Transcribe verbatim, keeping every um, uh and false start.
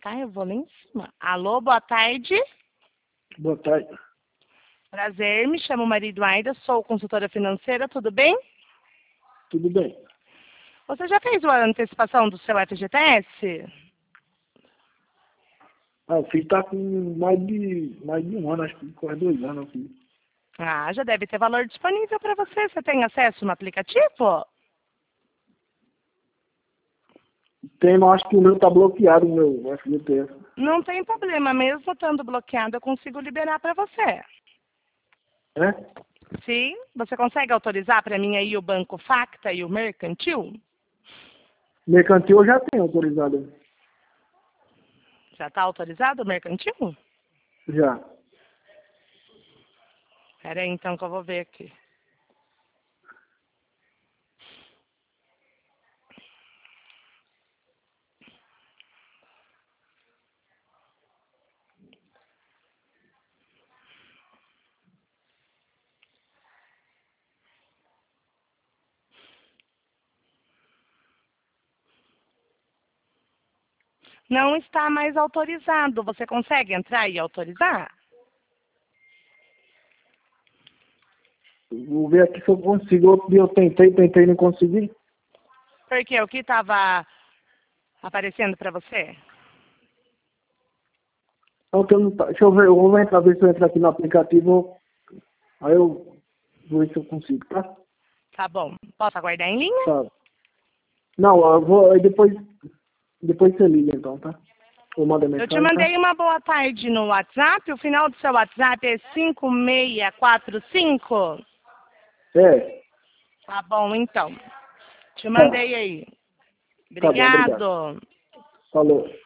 tá? Eu vou lá em cima. Alô, boa tarde. Boa tarde. Prazer, me chamo Maria Eduarda, sou consultora financeira, tudo bem? Tudo bem. Você já fez a antecipação do seu F G T S? Ah, o filho tá com mais de, mais de um ano, acho que quase dois anos aqui. Ah, já deve ter valor disponível para você. Você tem acesso no aplicativo? Tem, mas acho que o meu tá bloqueado, o meu F G T S. Não tem problema, mesmo estando bloqueado, eu consigo liberar para você. É? Sim, você consegue autorizar para mim aí o Banco Facta e o Mercantil? Mercantil eu já tenho autorizado. Já está autorizado o Mercantil? Já. Espera aí então que eu vou ver aqui. Não está mais autorizado. Você consegue entrar e autorizar? Vou ver aqui se eu consigo. Outro dia eu tentei, tentei e não consegui. Porque o que estava aparecendo para você? Então, eu não tá- deixa eu ver, eu vou entrar, ver se eu entro aqui no aplicativo. Aí eu vou ver se eu consigo, tá? Tá bom. Posso aguardar em linha? Tá. Não, eu vou, aí depois, depois você liga então, tá? Ou manda Eu te mensagem, tá? mandei uma boa tarde no WhatsApp. O final do seu WhatsApp é cinco seis quatro cinco. É. Tá bom, então. Te Tá. mandei aí. Tá bom, obrigado. Obrigado. Falou.